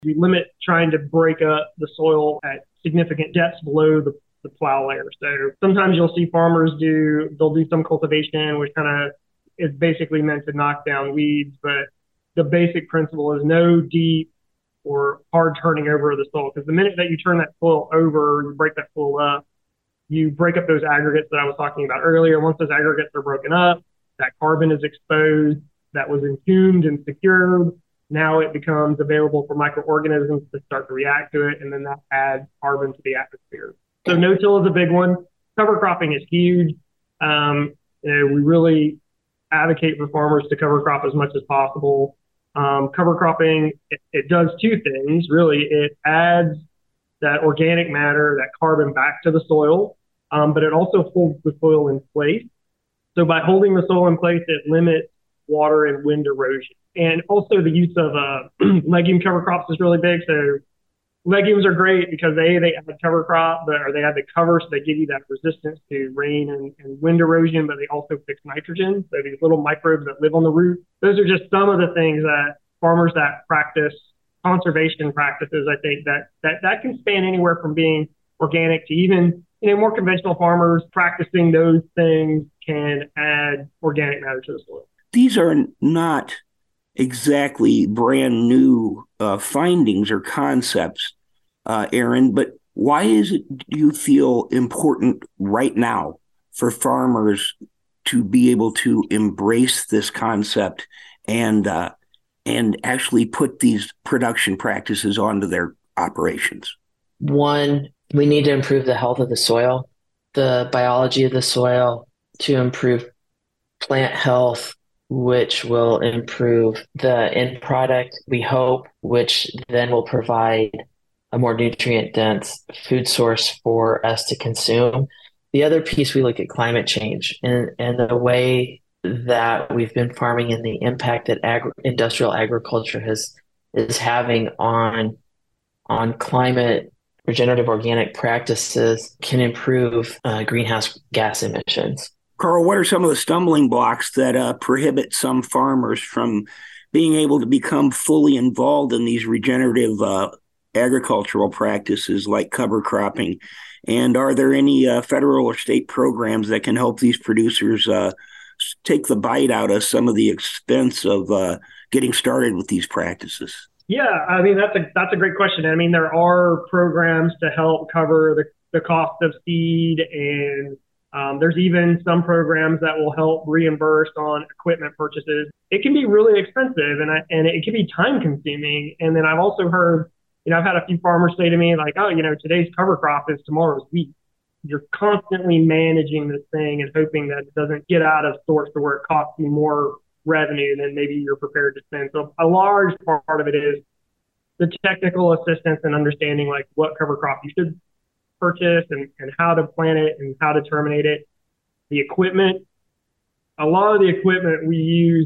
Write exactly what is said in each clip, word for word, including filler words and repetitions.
We limit trying to break up the soil at significant depths below the, the plow layer. So sometimes you'll see farmers do, they'll do some cultivation, which kind of is basically meant to knock down weeds. But the basic principle is no deep or hard turning over of the soil. Because the minute that you turn that soil over, you break that soil up, you break up those aggregates that I was talking about earlier. Once those aggregates are broken up, that carbon is exposed, that was entombed and secured. Now it becomes available for microorganisms to start to react to it, and then that adds carbon to the atmosphere. So no-till is a big one. Cover cropping is huge. Um, you know, we really advocate for farmers to cover crop as much as possible. Um, cover cropping, it, it does two things, really. It adds that organic matter, that carbon back to the soil, um, but it also holds the soil in place. So by holding the soil in place, it limits water and wind erosion. And also the use of uh, legume cover crops is really big. So legumes are great because they they add cover crop, but, or they add the cover, so they give you that resistance to rain and, and wind erosion, but they also fix nitrogen. So these little microbes that live on the root. Those are just some of the things that farmers that practice conservation practices, I think that that that can span anywhere from being organic to even, you know, more conventional farmers practicing those things can add organic matter to the soil. These are not exactly brand new uh, findings or concepts, uh, Aaron, but why is it, do you feel, important right now for farmers to be able to embrace this concept and uh, and actually put these production practices onto their operations? One, we need to improve the health of the soil, the biology of the soil, to improve plant health, which will improve the end product, we hope, which then will provide a more nutrient-dense food source for us to consume. The other piece, we look at climate change and, and the way that we've been farming and the impact that agri- industrial agriculture has is having on, on climate. Regenerative organic practices can improve uh, greenhouse gas emissions. Carl, what are some of the stumbling blocks that uh, prohibit some farmers from being able to become fully involved in these regenerative uh, agricultural practices like cover cropping? And are there any uh, federal or state programs that can help these producers uh, take the bite out of some of the expense of uh, getting started with these practices? Yeah, I mean, that's a that's a great question. I mean, there are programs to help cover the, the cost of seed, and um, there's even some programs that will help reimburse on equipment purchases. It can be really expensive, and I, and it can be time consuming. And then I've also heard, you know, I've had a few farmers say to me like, oh, you know, today's cover crop is tomorrow's wheat. You're constantly managing this thing and hoping that it doesn't get out of sorts to where it costs you more revenue than maybe you're prepared to spend. So a large part of it is the technical assistance and understanding like what cover crop you should purchase and, and how to plant it and how to terminate it. The equipment, a lot of the equipment we use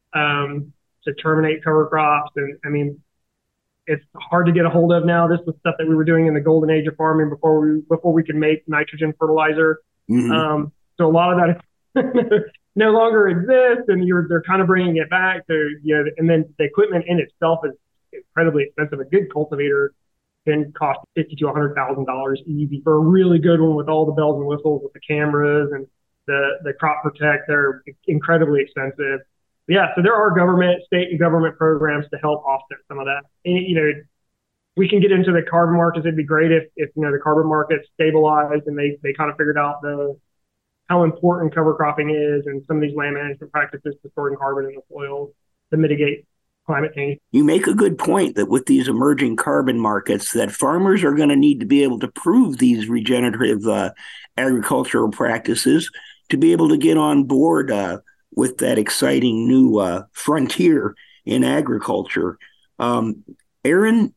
um, to terminate cover crops. And I mean, it's hard to get a hold of now. This was stuff that we were doing in the golden age of farming before we, before we could make nitrogen fertilizer. Mm-hmm. Um, so a lot of that no longer exists, and you're they're kind of bringing it back. So, you know, and then the equipment in itself is incredibly expensive. A good cultivator can cost fifty to a hundred thousand dollars easy for a really good one with all the bells and whistles with the cameras and the the crop protect. They're incredibly expensive. But yeah, so there are government, state and government programs to help offset some of that. And, you know, we can get into the carbon markets. It'd be great if if you know the carbon markets stabilized and they they kind of figured out the how important cover cropping is and some of these land management practices for storing carbon in the soil to mitigate climate change. You make a good point that with these emerging carbon markets, that farmers are going to need to be able to prove these regenerative uh, agricultural practices to be able to get on board uh, with that exciting new uh, frontier in agriculture. Um, Aaron,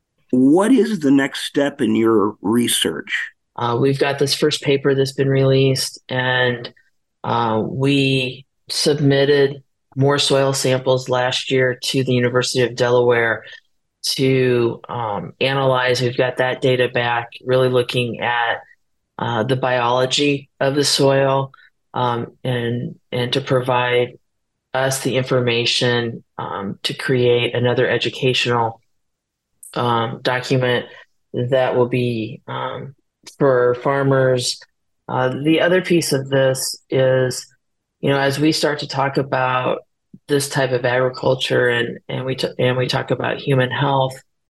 what is the next step in your research? Uh, we've got this first paper that's been released, and uh, we submitted more soil samples last year to the University of Delaware to um, analyze. We've got that data back, really looking at uh, the biology of the soil um, and and to provide us the information um, to create another educational um, document that will be um, for farmers. Uh, the other piece of this is, you know, as we start to talk about this type of agriculture and and we t- and we talk about human health,